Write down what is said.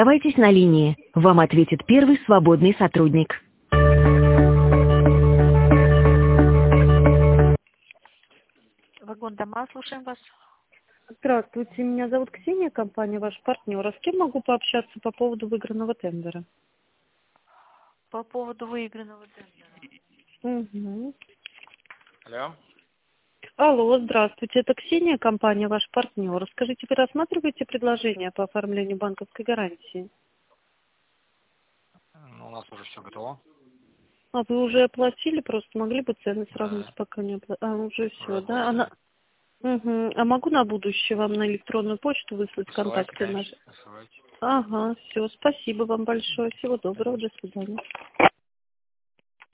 Оставайтесь на линии. Вам ответит первый свободный сотрудник. Вагон дома, слушаем вас. Здравствуйте, меня зовут Ксения, компания «Ваш партнер». А с кем могу пообщаться по поводу выигранного тендера? По поводу выигранного тендера. Угу. Алло. Алло, здравствуйте, это Ксения, компания «Ваш партнер». Скажите, вы рассматриваете предложение по оформлению банковской гарантии? Ну, у нас уже все готово. А вы уже оплатили, просто могли бы цены сравнить, Да. пока не оплатили? А, уже все, Уже да? оплатили. Угу. А могу на будущее вам на электронную почту выслать Посылайте, контакты конечно, наши? посылайте. Ага, все, спасибо вам большое. Всего доброго, до свидания.